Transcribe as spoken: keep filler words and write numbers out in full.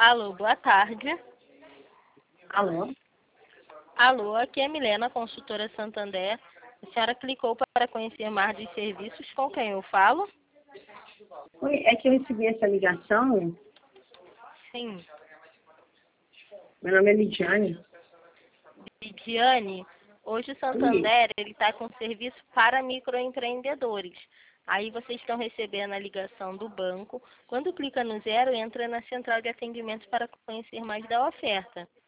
Alô, boa tarde. Alô? Alô, aqui é Milena, consultora Santander. A senhora clicou para conhecer mais dos serviços. Com quem eu falo? Oi, é que eu recebi essa ligação. Sim. Meu nome é Lidiane. Lidiane, hoje o Santander ele está com serviço para microempreendedores. Aí vocês estão recebendo a ligação do banco. Quando clica no zero, entra na central de atendimento para conhecer mais da oferta.